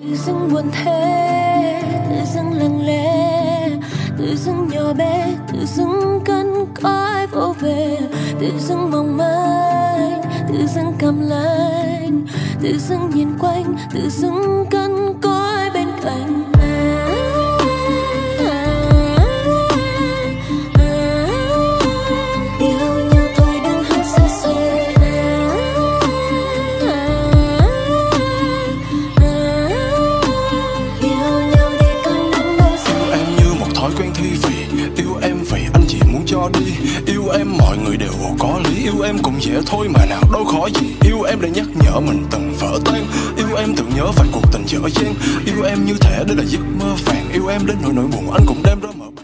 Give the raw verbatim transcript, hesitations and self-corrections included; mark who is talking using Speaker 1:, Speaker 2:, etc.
Speaker 1: Tự dưng buồn thế, tự dưng lặng lẽ, tự dưng nhỏ bé, tự dưng cơn cõi vô về, tự dưng mong manh, tự dưng câm lạnh, tự dưng nhìn quanh, tự dưng cơn cõi bên cạnh.
Speaker 2: Đi yêu em mọi người đều có lý, yêu em cũng dễ thôi mà nào đâu khó gì. Yêu em để nhắc nhở mình từng vỡ tan, yêu em tự nhớ vài cuộc tình dở dang, yêu em như thể đây là giấc mơ vàng, yêu em đến nỗi nỗi buồn anh cũng đem ra mở.